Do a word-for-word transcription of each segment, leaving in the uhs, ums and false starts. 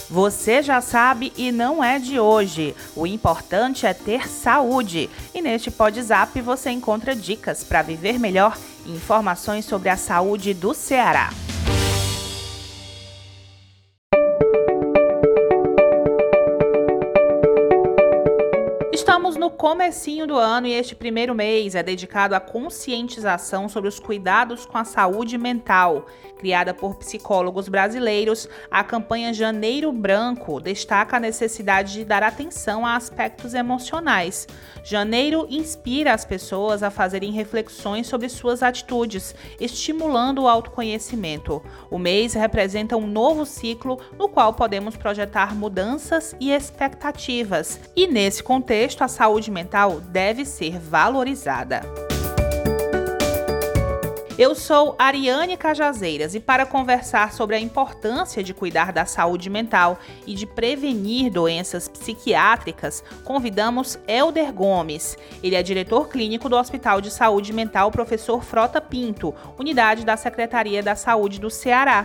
Você já sabe e não é de hoje. O importante é ter saúde. E neste PodZap você encontra dicas para viver melhor e informações sobre a saúde do Ceará. Estamos no comecinho do ano e este primeiro mês é dedicado à conscientização sobre os cuidados com a saúde mental. Criada por psicólogos brasileiros, a campanha Janeiro Branco destaca a necessidade de dar atenção a aspectos emocionais. Janeiro inspira as pessoas a fazerem reflexões sobre suas atitudes, estimulando o autoconhecimento. O mês representa um novo ciclo no qual podemos projetar mudanças e expectativas. E nesse contexto, a saúde mental deve ser valorizada. Eu sou Ariane Cajazeiras e para conversar sobre a importância de cuidar da saúde mental e de prevenir doenças psiquiátricas, convidamos Helder Gomes. Ele é diretor clínico do Hospital de Saúde Mental Professor Frota Pinto, unidade da Secretaria da Saúde do Ceará.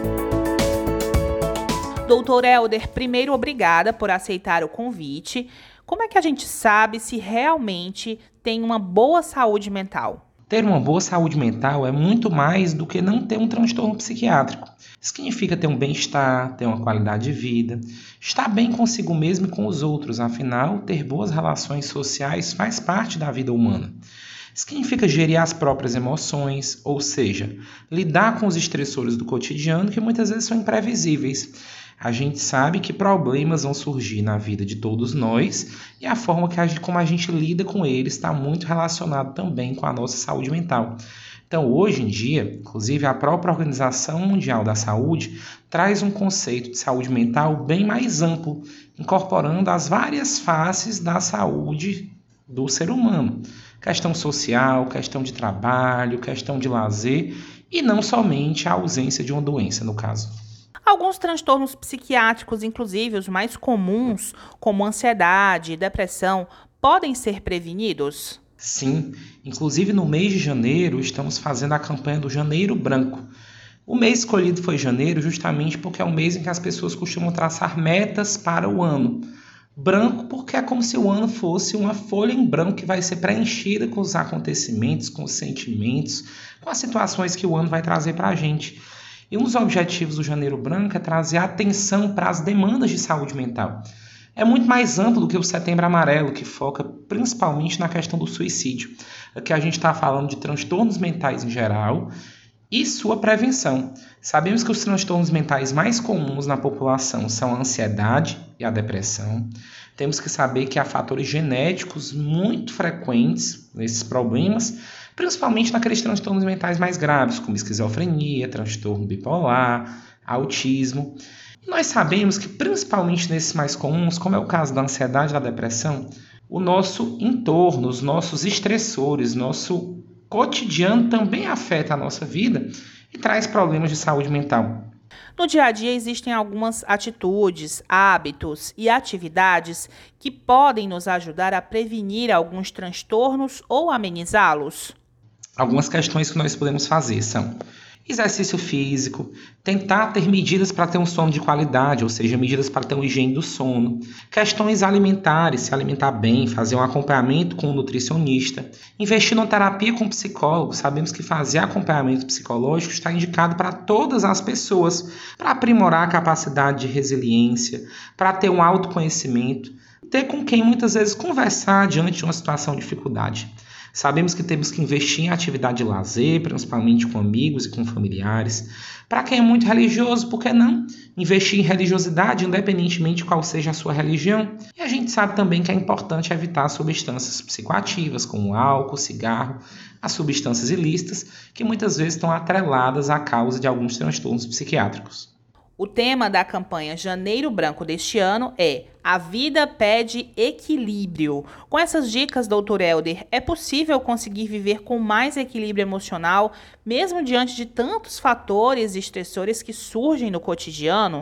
Doutor Helder, primeiro, obrigada por aceitar o convite. Como é que a gente sabe se realmente tem uma boa saúde mental? Ter uma boa saúde mental é muito mais do que não ter um transtorno psiquiátrico. Significa ter um bem-estar, ter uma qualidade de vida, estar bem consigo mesmo e com os outros. Afinal, ter boas relações sociais faz parte da vida humana. Significa gerir as próprias emoções, ou seja, lidar com os estressores do cotidiano que muitas vezes são imprevisíveis. A gente sabe que problemas vão surgir na vida de todos nós e a forma que a gente, como a gente lida com eles está muito relacionado também com a nossa saúde mental. Então, hoje em dia, inclusive a própria Organização Mundial da Saúde traz um conceito de saúde mental bem mais amplo, incorporando as várias faces da saúde do ser humano. Questão social, questão de trabalho, questão de lazer e não somente a ausência de uma doença, no caso. Alguns transtornos psiquiátricos, inclusive os mais comuns, como ansiedade e depressão, podem ser prevenidos? Sim, inclusive no mês de janeiro estamos fazendo a campanha do Janeiro Branco. O mês escolhido foi janeiro justamente porque é um mês em que as pessoas costumam traçar metas para o ano. Branco porque é como se o ano fosse uma folha em branco que vai ser preenchida com os acontecimentos, com os sentimentos, com as situações que o ano vai trazer para a gente. E um dos objetivos do Janeiro Branco é trazer atenção para as demandas de saúde mental. É muito mais amplo do que o Setembro Amarelo, que foca principalmente na questão do suicídio. Aqui a gente está falando de transtornos mentais em geral e sua prevenção. Sabemos que os transtornos mentais mais comuns na população são a ansiedade e a depressão. Temos que saber que há fatores genéticos muito frequentes nesses problemas, principalmente naqueles transtornos mentais mais graves, como esquizofrenia, transtorno bipolar, autismo. E nós sabemos que, principalmente nesses mais comuns, como é o caso da ansiedade e da depressão, o nosso entorno, os nossos estressores, nosso cotidiano também afeta a nossa vida e traz problemas de saúde mental. No dia a dia existem algumas atitudes, hábitos e atividades que podem nos ajudar a prevenir alguns transtornos ou amenizá-los. Algumas questões que nós podemos fazer são exercício físico, tentar ter medidas para ter um sono de qualidade, ou seja, medidas para ter uma higiene do sono, questões alimentares, se alimentar bem, fazer um acompanhamento com um nutricionista, investir na terapia com psicólogo. Sabemos que fazer acompanhamento psicológico está indicado para todas as pessoas, para aprimorar a capacidade de resiliência, para ter um autoconhecimento, ter com quem muitas vezes conversar diante de uma situação de dificuldade. Sabemos que temos que investir em atividade de lazer, principalmente com amigos e com familiares. Para quem é muito religioso, por que não investir em religiosidade, independentemente de qual seja a sua religião? E a gente sabe também que é importante evitar substâncias psicoativas, como álcool, cigarro, as substâncias ilícitas, que muitas vezes estão atreladas à causa de alguns transtornos psiquiátricos. O tema da campanha Janeiro Branco deste ano é A Vida Pede Equilíbrio. Com essas dicas, doutor Helder, é possível conseguir viver com mais equilíbrio emocional, mesmo diante de tantos fatores e estressores que surgem no cotidiano?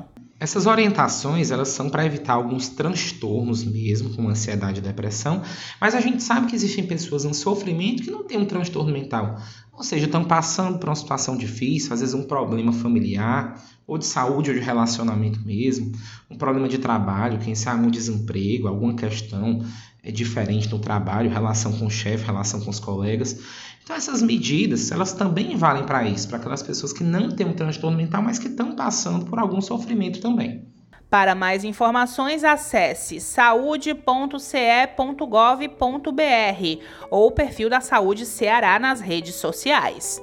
Essas orientações, elas são para evitar alguns transtornos mesmo, como ansiedade e depressão, mas a gente sabe que existem pessoas em sofrimento que não têm um transtorno mental, ou seja, estão passando por uma situação difícil, às vezes um problema familiar, ou de saúde ou de relacionamento mesmo, um problema de trabalho, quem sabe um desemprego, alguma questão é diferente no trabalho, relação com o chefe, relação com os colegas. Então essas medidas, elas também valem para isso, para aquelas pessoas que não têm um transtorno mental, mas que estão passando por algum sofrimento também. Para mais informações, acesse saúde ponto c e ponto gov ponto b r ou o perfil da Saúde Ceará nas redes sociais.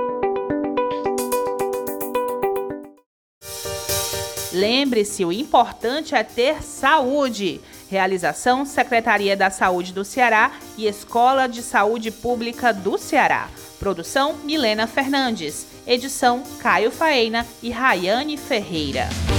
Lembre-se, o importante é ter saúde. Realização Secretaria da Saúde do Ceará e Escola de Saúde Pública do Ceará. Produção Milena Fernandes. Edição Caio Faena e Rayane Ferreira.